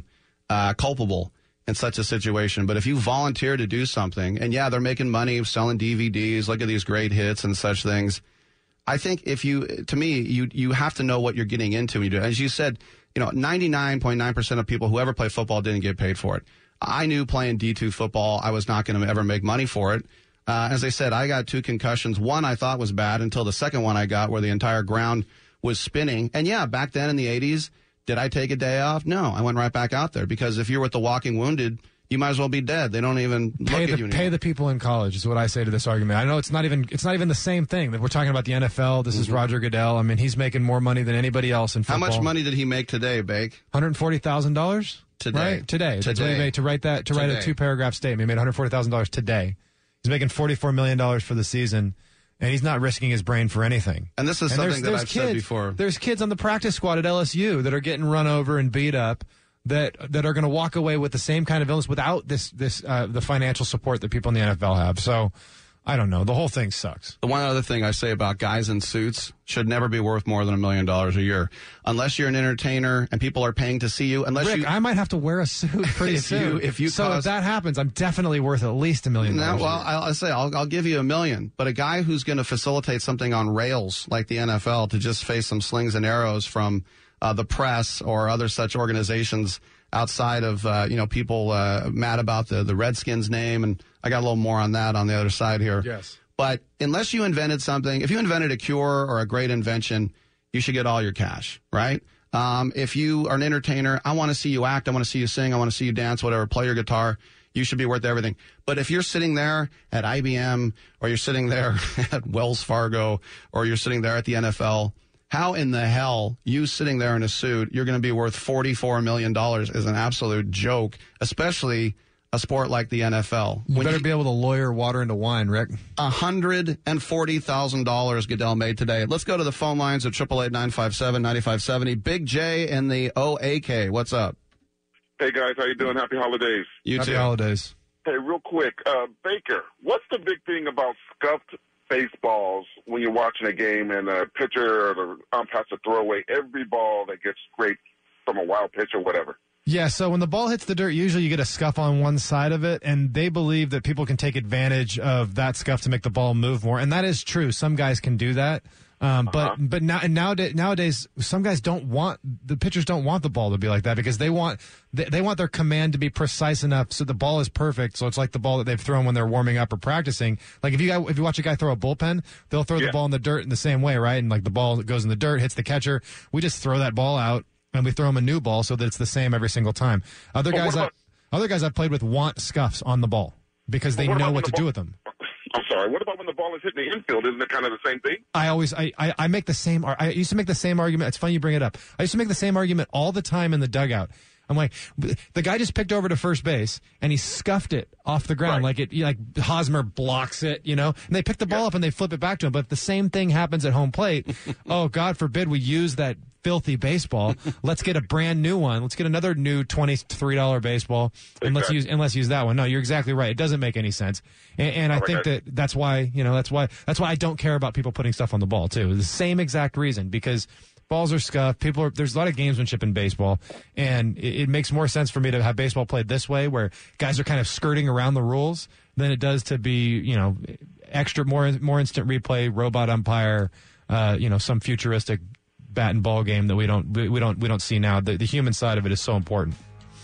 Speaker 6: uh, culpable in such a situation. But if you volunteer to do something, and yeah, they're making money selling D V Ds, look at these great hits and such things. I think if you, to me, you you have to know what you're getting into when you do it. As you said, you know, ninety-nine point nine percent of people who ever play football didn't get paid for it. I knew playing D two football, I was not going to ever make money for it. Uh, as I said, I got two concussions. One I thought was bad until the second one I got where the entire ground was spinning. And yeah, back then in the eighties, did I take a day off? No, I went right back out there because if you're with the walking wounded, you might as well be dead. They don't even look
Speaker 8: pay
Speaker 6: at
Speaker 8: the,
Speaker 6: you anymore.
Speaker 8: Pay the people in college is what I say to this argument. I know it's not even it's not even the same thing. We're talking about the N F L. This mm-hmm. is Roger Goodell. I mean, he's making more money than anybody else in football.
Speaker 6: How much money did he make today, Bake?
Speaker 8: one hundred forty thousand dollars
Speaker 6: today.
Speaker 8: Right? Today.
Speaker 6: Today.
Speaker 8: That's what he made to write that to
Speaker 6: today.
Speaker 8: write a two paragraph statement. He made one hundred forty thousand dollars today. He's making forty-four million dollars for the season. And he's not risking his brain for anything.
Speaker 6: And this is
Speaker 8: and
Speaker 6: something
Speaker 8: there's,
Speaker 6: that
Speaker 8: there's
Speaker 6: I've
Speaker 8: kids,
Speaker 6: said before.
Speaker 8: There's kids on the practice squad at L S U that are getting run over and beat up that that are going to walk away with the same kind of illness without this this uh, the financial support that people in the N F L have. So I don't know. The whole thing sucks.
Speaker 6: The one other thing I say about guys in suits should never be worth more than a million dollars a year. Unless you're an entertainer and people are paying to see you. Unless
Speaker 8: Rick,
Speaker 6: you,
Speaker 8: I might have to wear a suit pretty
Speaker 6: if
Speaker 8: soon.
Speaker 6: You, if you
Speaker 8: so
Speaker 6: cause,
Speaker 8: if that happens, I'm definitely worth at least a million dollars.
Speaker 6: Well, I'll, I'll say I'll, I'll give you a million. But a guy who's going to facilitate something on rails like the N F L to just face some slings and arrows from uh, the press or other such organizations outside of, uh, you know, people uh, mad about the, the Redskins name. And I got a little more on that on the other side here.
Speaker 8: Yes.
Speaker 6: But unless you invented something, if you invented a cure or a great invention, you should get all your cash, right? Um, if you are an entertainer, I want to see you act, I want to see you sing, I want to see you dance, whatever, play your guitar, you should be worth everything. But if you're sitting there at I B M or you're sitting there at Wells Fargo or you're sitting there at the N F L, how in the hell you sitting there in a suit, you're going to be worth forty-four million dollars is an absolute joke, especially a sport like the N F L.
Speaker 8: You
Speaker 6: when
Speaker 8: better
Speaker 6: you,
Speaker 8: be able to lawyer water into wine, Rick.
Speaker 6: one hundred forty thousand dollars Goodell made today. Let's go to the phone lines at eight eight eight, nine five seven, nine five seven zero. Big J in the O A K. What's up?
Speaker 12: Hey, guys. How you doing? Happy holidays.
Speaker 6: You
Speaker 8: Happy
Speaker 6: too.
Speaker 8: holidays.
Speaker 12: Hey, real quick. Uh, Baker, what's the big thing about scuffed baseballs when you're watching a game and a pitcher or the umpire has to throw away every ball that gets scraped from a wild pitch or whatever?
Speaker 8: Yeah, so when the ball hits the dirt, usually you get a scuff on one side of it, and they believe that people can take advantage of that scuff to make the ball move more, and that is true. Some guys can do that, um, but uh-huh. but now and nowadays, nowadays, some guys don't want the pitchers don't want the ball to be like that because they want they, they want their command to be precise enough so the ball is perfect. So it's like the ball that they've thrown when they're warming up or practicing. Like if you if you watch a guy throw a bullpen, they'll throw yeah. the ball in the dirt in the same way, right? And like the ball goes in the dirt, hits the catcher. We just throw that ball out. And we throw them a new ball so that it's the same every single time. Other
Speaker 12: well,
Speaker 8: guys,
Speaker 12: about,
Speaker 8: I, other guys I've played with want scuffs on the ball because they
Speaker 12: what
Speaker 8: know what to
Speaker 12: ball,
Speaker 8: do with them.
Speaker 12: I'm sorry. What about when the ball is hitting the infield? Isn't it kind of the same thing?
Speaker 8: I always, I, I, I make the same. I used to make the same argument. It's funny you bring it up. I used to make the same argument all the time in the dugout. I'm like, the guy just picked over to first base and he scuffed it off the ground. Right. Like it, like Hosmer blocks it, you know, and they pick the ball yeah. up and they flip it back to him. But if the same thing happens at home plate, oh, God forbid we use that filthy baseball. Let's get a brand new one. Let's get another new twenty-three dollars baseball and exactly. let's use, and let's use that one. No, you're exactly right. It doesn't make any sense. And, and I right, think guys. that that's why, you know, that's why, that's why I don't care about people putting stuff on the ball too. The same exact reason, because balls are scuffed. People are, there's a lot of gamesmanship in baseball, and it, it makes more sense for me to have baseball played this way, where guys are kind of skirting around the rules, than it does to be, you know, extra more more instant replay, robot umpire, uh, you know, some futuristic bat and ball game that we don't we, we don't we don't see now. The, the human side of it is so important.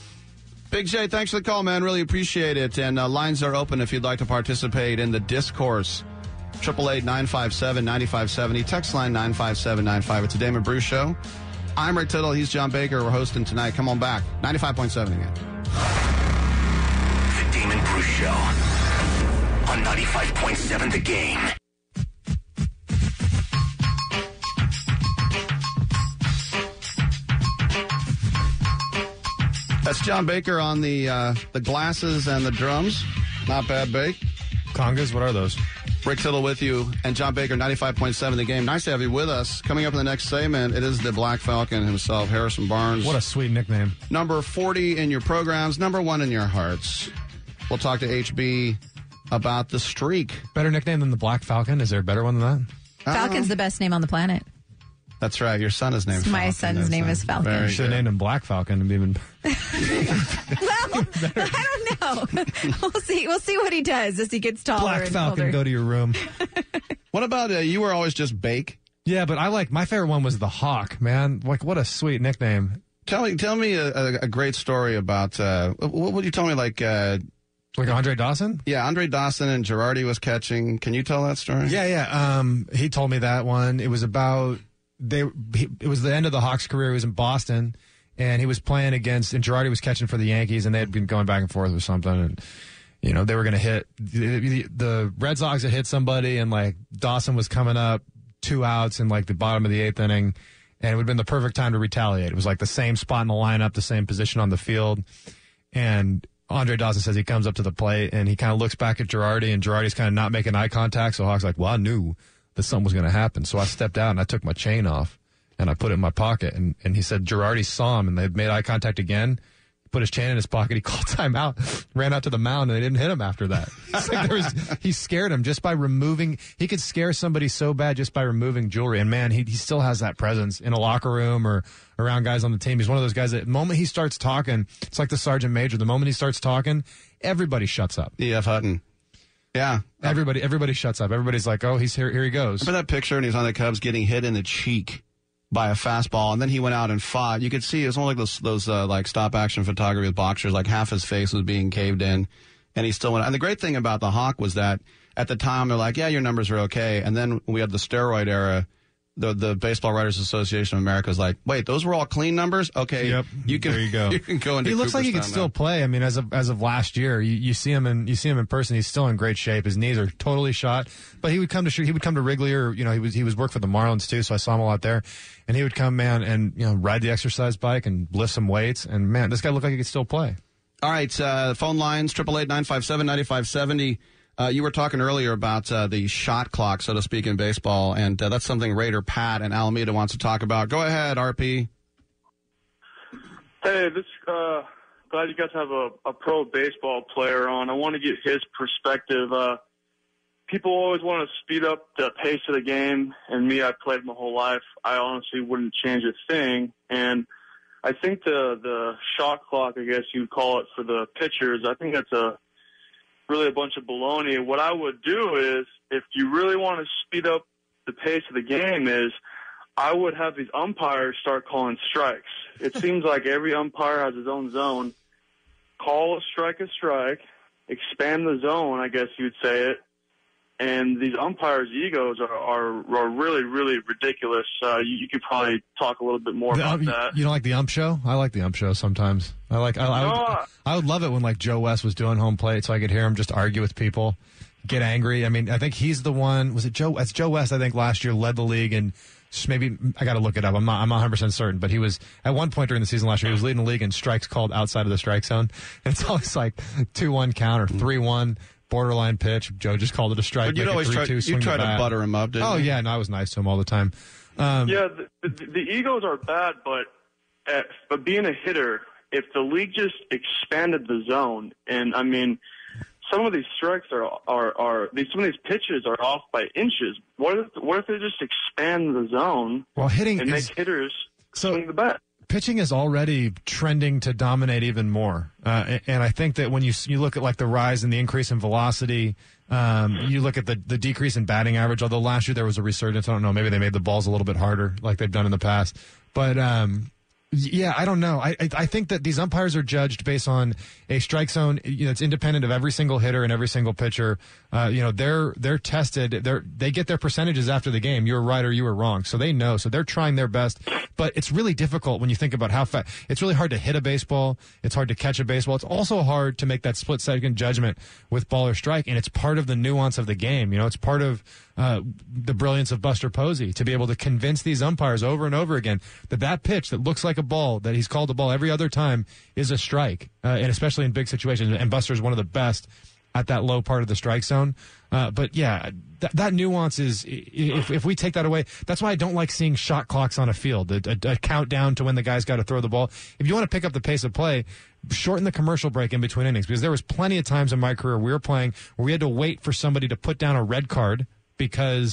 Speaker 6: Big J, thanks for the call, man. Really appreciate it. And uh, lines are open if you'd like to participate in the discourse. eight eight eight, nine five seven, nine five seven zero. Text line nine five seven nine five. It's a Damon Bruce Show. I'm Rick Tittle. He's John Baker. We're hosting tonight. Come on back. ninety-five point seven again.
Speaker 5: The Damon Bruce Show on ninety-five point seven The Game.
Speaker 6: That's John Baker on the uh, the glasses and the drums. Not bad, Bake.
Speaker 8: Congas, what are those?
Speaker 6: Rick Tittle with you, and John Baker, ninety-five point seven The Game. Nice to have you with us. Coming up in the next segment, it is the Black Falcon himself, Harrison Barnes.
Speaker 8: What a sweet nickname.
Speaker 6: Number forty in your programs, number one in your hearts. We'll talk to H B about the streak.
Speaker 8: Better nickname than the Black Falcon? Is there a better one than that?
Speaker 13: Falcon's the best name on the planet.
Speaker 6: That's right. Your son is named Falcon.
Speaker 13: My son's name is Falcon.
Speaker 8: You should have named him Black Falcon and even.
Speaker 13: Well, I don't know. We'll see. We'll see what he does as he gets taller.
Speaker 8: Black
Speaker 13: and
Speaker 8: Falcon,
Speaker 13: older.
Speaker 8: go to your room.
Speaker 6: What about uh, you? Were always just Bake?
Speaker 8: Yeah, but I like my favorite one was the Hawk. Man, like what a sweet nickname.
Speaker 6: Tell me, tell me a, a, a great story about. Uh, what would you tell me? Like, uh,
Speaker 8: like Andre Dawson?
Speaker 6: Yeah, Andre Dawson and Girardi was catching. Can you tell that story?
Speaker 8: Yeah, yeah. Um, he told me that one. It was about. They, he, it was the end of the Hawks' career. He was in Boston, and he was playing against, and Girardi was catching for the Yankees, and they had been going back and forth or something, and you know they were going to hit the, the, the Red Sox had hit somebody, and like Dawson was coming up two outs in like the bottom of the eighth inning, and it would have been the perfect time to retaliate. It was like the same spot in the lineup, the same position on the field, and Andre Dawson says he comes up to the plate, and he kind of looks back at Girardi, and Girardi's kind of not making eye contact, so Hawk's like, well, I knew that something was going to happen. So I stepped out and I took my chain off and I put it in my pocket. And, and he said Girardi saw him and they made eye contact again, put his chain in his pocket. He called timeout, ran out to the mound, and they didn't hit him after that. It's like there was, he scared him just by removing, he could scare somebody so bad just by removing jewelry. And man, he, he still has that presence in a locker room or around guys on the team. He's one of those guys that the moment he starts talking, it's like the Sergeant Major. The moment he starts talking, everybody shuts up.
Speaker 6: E F. Hutton. Yeah.
Speaker 8: Everybody everybody shuts up. Everybody's like, oh, he's here, here he goes.
Speaker 6: Remember that picture, and he's on the Cubs getting hit in the cheek by a fastball, and then he went out and fought. You could see it was almost like those, those uh, like stop-action photography with boxers, like half his face was being caved in, and he still went. And the great thing about the Hawk was that at the time, they're like, yeah, your numbers are okay. And then when we had the steroid era, the the Baseball Writers Association of America was like, wait, those were all clean numbers? Okay,
Speaker 8: yep.
Speaker 6: you can,
Speaker 8: there you go.
Speaker 6: You can go into
Speaker 8: He looks like he can still play. I mean, as of as of last year, you, you see him in you see him in person. He's still in great shape. His knees are totally shot. But he would come to he would come to Wrigley, or you know, he was he was work for the Marlins too. So I saw him a lot there, and he would come, man, and you know, ride the exercise bike and lift some weights. And man, this guy looked like he could still play.
Speaker 6: All right, uh, phone lines triple eight nine five seven ninety five seventy. Uh, you were talking earlier about uh, the shot clock, so to speak, in baseball, and uh, that's something Raider Pat in Alameda wants to talk about. Go ahead, R P.
Speaker 14: Hey, this uh, glad you guys have a, a pro baseball player on. I want to get his perspective. Uh, people always want to speed up the pace of the game, and me, I played my whole life. I honestly wouldn't change a thing, and I think the the shot clock, I guess you'd call it for the pitchers, I think that's a really a bunch of baloney. What I would do is, if you really want to speed up the pace of the game, is I would have these umpires start calling strikes. It seems like every umpire has his own zone. Call a strike a strike, expand the zone, I guess you'd say it. And these umpires' egos are, are, are really, really ridiculous. Uh, you, you could probably talk a little bit more
Speaker 8: The,
Speaker 14: about
Speaker 8: um,
Speaker 14: that.
Speaker 8: You don't like the ump show? I like the ump show sometimes. I like. I, I,
Speaker 14: No,
Speaker 8: would,
Speaker 14: I-
Speaker 8: I would love it when like Joe West was doing home plate, so I could hear him just argue with people, get angry. I mean, I think he's the one. Was it Joe? It's Joe West. I think last year led the league, and maybe I got to look it up. I'm not. I'm not one hundred percent certain, but he was at one point during the season last year. He was leading the league in strikes called outside of the strike zone. And it's always like two one count or three one. Borderline pitch. Joe just called it a strike.
Speaker 6: But you'd
Speaker 8: make it
Speaker 6: always try,
Speaker 8: three two,
Speaker 6: you
Speaker 8: swing
Speaker 6: try
Speaker 8: the
Speaker 6: to
Speaker 8: bat.
Speaker 6: butter him up, didn't
Speaker 8: Oh
Speaker 6: you?
Speaker 8: yeah, no, I was nice to him all the time. Um,
Speaker 14: yeah, the, the, the egos are bad, but uh, but being a hitter, if the league just expanded the zone, and I mean, some of these strikes are are are these some of these pitches are off by inches. What if what if they just expand the zone?
Speaker 8: Well, hitting
Speaker 14: and
Speaker 8: is-
Speaker 14: make hitters swing the bat.
Speaker 8: Pitching is already trending to dominate even more, uh, and, and I think that when you you look at like the rise and the increase in velocity, um, you look at the the decrease in batting average. Although last year there was a resurgence, I don't know, maybe they made the balls a little bit harder like they've done in the past. But um, yeah, I don't know. I, I I think that these umpires are judged based on a strike zone. You know, it's independent of every single hitter and every single pitcher. Uh, you know, they're they're tested. They're they get their percentages after the game. You were right or you were wrong, so they know. So they're trying their best. But it's really difficult when you think about how fast. It's really hard to hit a baseball. It's hard to catch a baseball. It's also hard to make that split second judgment with ball or strike, and it's part of the nuance of the game. You know, it's part of uh, the brilliance of Buster Posey to be able to convince these umpires over and over again that that pitch that looks like a ball, that he's called a ball every other time, is a strike, uh, and especially in big situations. And Buster's one of the best at that low part of the strike zone. Uh, but yeah, th- that nuance is, if, if we take that away, that's why I don't like seeing shot clocks on a field, a, a, a countdown to when the guy's got to throw the ball. If you want to pick up the pace of play, shorten the commercial break in between innings, because there was plenty of times in my career we were playing where we had to wait for somebody to put down a red card because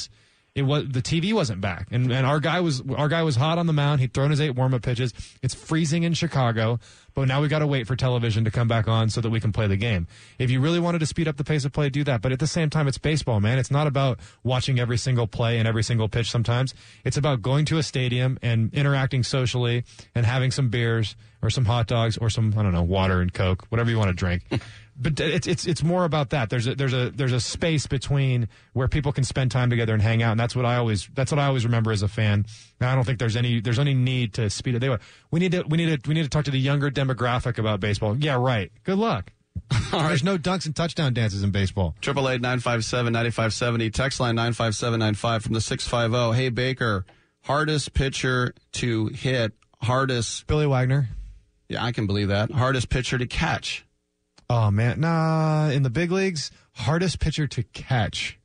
Speaker 8: It was the T V wasn't back, and and our guy was our guy was hot on the mound. He'd thrown his eight warm-up pitches. It's freezing in Chicago, but now we got to wait for television to come back on so that we can play the game. If you really wanted to speed up the pace of play, do that. But at the same time, it's baseball, man. It's not about watching every single play and every single pitch. Sometimes it's about going to a stadium and interacting socially and having some beers or some hot dogs or some I don't know water and Coke, whatever you want to drink. But it's it's it's more about that. There's a there's a there's a space between where people can spend time together and hang out, and that's what I always that's what I always remember as a fan. And I don't think there's any there's any need to speed it. They we need to we need to we need to talk to the younger demographic about baseball. Yeah, right. Good luck. There's no dunks and touchdown dances in baseball.
Speaker 6: Triple eight nine five seven ninety five seventy. Text line nine five seven nine five from the six five zero. Hey Baker, hardest pitcher to hit. Hardest
Speaker 8: Billy Wagner.
Speaker 6: Yeah, I can believe that. Hardest pitcher to catch.
Speaker 8: Oh, man. Nah, in the big leagues, hardest pitcher to catch.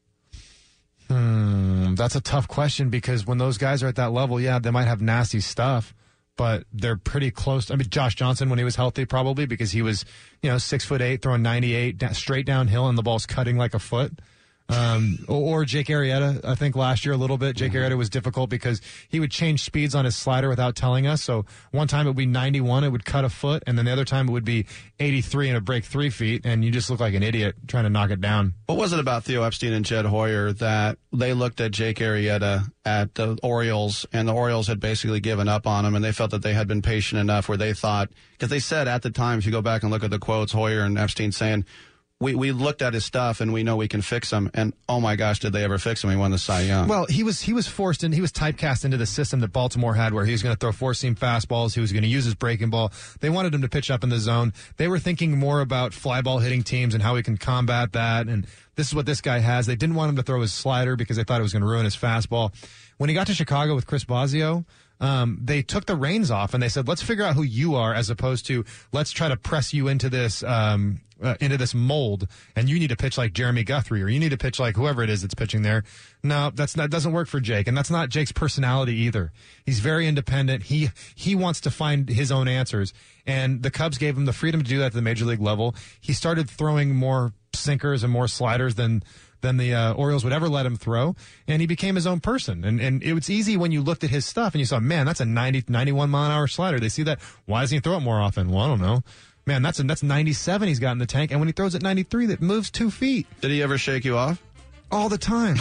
Speaker 8: Hmm, that's a tough question because when those guys are at that level, yeah, they might have nasty stuff, but they're pretty close. I mean, Josh Johnson, when he was healthy, probably because he was, you know, six foot eight, throwing ninety-eight da- straight downhill, and the ball's cutting like a foot. Um, or, or Jake Arrieta, I think last year a little bit. Jake Arrieta was difficult because he would change speeds on his slider without telling us. So one time it would be ninety-one, it would cut a foot, and then the other time it would be eighty-three and it would break three feet, and you just look like an idiot trying to knock it down.
Speaker 6: What was it about Theo Epstein and Jed Hoyer that they looked at Jake Arrieta at the Orioles, and the Orioles had basically given up on him, and they felt that they had been patient enough where they thought, because they said at the time, if you go back and look at the quotes, Hoyer and Epstein saying, We we looked at his stuff and we know we can fix him. And oh my gosh, did they ever fix him? He won the Cy Young.
Speaker 8: Well, he was he was forced in. He was typecast into the system that Baltimore had, where he was going to throw four seam fastballs. He was going to use his breaking ball. They wanted him to pitch up in the zone. They were thinking more about fly ball hitting teams and how we can combat that. And this is what this guy has. They didn't want him to throw his slider because they thought it was going to ruin his fastball. When he got to Chicago with Chris Bosio, Um, they took the reins off and they said, let's figure out who you are as opposed to let's try to press you into this, um, uh, into this mold, and you need to pitch like Jeremy Guthrie or you need to pitch like whoever it is that's pitching there. No, that's not, doesn't work for Jake. And that's not Jake's personality either. He's very independent. He, he wants to find his own answers, and the Cubs gave him the freedom to do that at the major league level. He started throwing more sinkers and more sliders than, than the uh, Orioles would ever let him throw, and he became his own person. And and it was easy when you looked at his stuff and you saw, man, that's a ninety, ninety-one mile an hour slider. They see that. Why doesn't he throw it more often? Well, I don't know. Man, that's a, that's ninety-seven he's got in the tank, and when he throws at ninety-three, that moves two feet.
Speaker 6: Did he ever shake you off?
Speaker 8: All the time.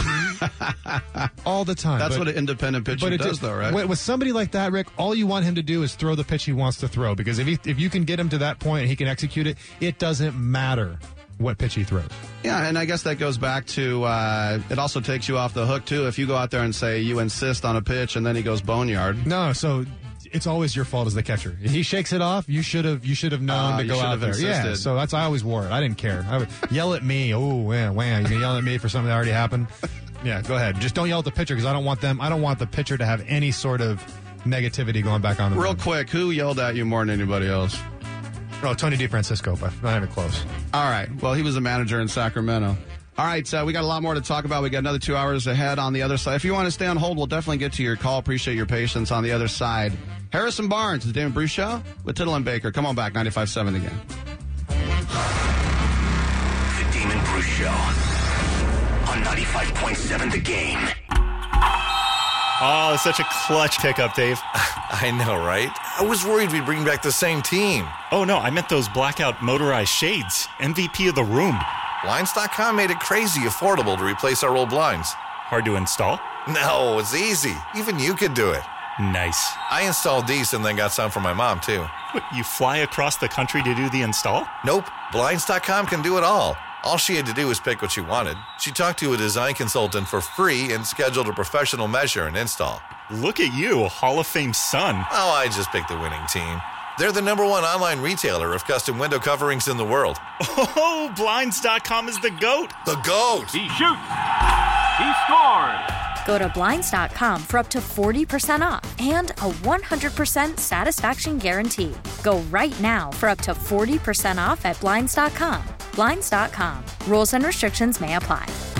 Speaker 8: All the time.
Speaker 6: That's
Speaker 8: but,
Speaker 6: what an independent pitcher does,
Speaker 8: just,
Speaker 6: though, right?
Speaker 8: With somebody like that, Rick, all you want him to do is throw the pitch he wants to throw, because if he, if you can get him to that point and he can execute it, it doesn't matter what pitch he throws.
Speaker 6: Yeah, and I guess that goes back to, uh, it also takes you off the hook, too, if you go out there and say you insist on a pitch and then he goes boneyard.
Speaker 8: No, so it's always your fault as the catcher. If he shakes it off, you should have you should have known
Speaker 6: uh,
Speaker 8: to go out there.
Speaker 6: Insisted.
Speaker 8: Yeah, so that's I always wore it. I didn't care. I would yell at me. Oh, yeah, wow, you gonna yell at me for something that already happened? Yeah, go ahead. Just don't yell at the pitcher, because I don't want them. I don't want the pitcher to have any sort of negativity going back on the
Speaker 6: Real
Speaker 8: mound.
Speaker 6: quick, who yelled at you more than anybody else?
Speaker 8: Oh, Tony DeFrancisco, but not even close.
Speaker 6: All right. Well, he was a manager in Sacramento. All right, uh, we got a lot more to talk about. We got another two hours ahead on the other side. If you want to stay on hold, we'll definitely get to your call. Appreciate your patience on the other side. Harrison Barnes, the Damon Bruce Show with Tittle and Baker. Come on back, ninety-five point seven again.
Speaker 5: The Damon Bruce Show on ninety-five point seven The Game.
Speaker 1: Oh, such a clutch pickup, Dave.
Speaker 2: I know, right? I was worried we'd bring back the same team.
Speaker 1: Oh, no, I meant those blackout motorized shades. M V P of the room.
Speaker 2: Blinds dot com made it crazy affordable to replace our old blinds.
Speaker 1: Hard to install?
Speaker 2: No, it's easy. Even you could do it.
Speaker 1: Nice.
Speaker 2: I installed these and then got some for my mom, too.
Speaker 1: What, you fly across the country to do the install?
Speaker 2: Nope. Blinds dot com can do it all. All she had to do was pick what she wanted. She talked to a design consultant for free and scheduled a professional measure and install.
Speaker 1: Look at you, a Hall of Fame son.
Speaker 2: Oh, I just picked the winning team. They're the number one online retailer of custom window coverings in the world.
Speaker 1: Oh, Blinds dot com is the GOAT.
Speaker 2: The GOAT.
Speaker 3: He shoots. He scores.
Speaker 4: Go to Blinds dot com for up to forty percent off and a one hundred percent satisfaction guarantee. Go right now for up to forty percent off at Blinds dot com. Blinds dot com. Rules and restrictions may apply.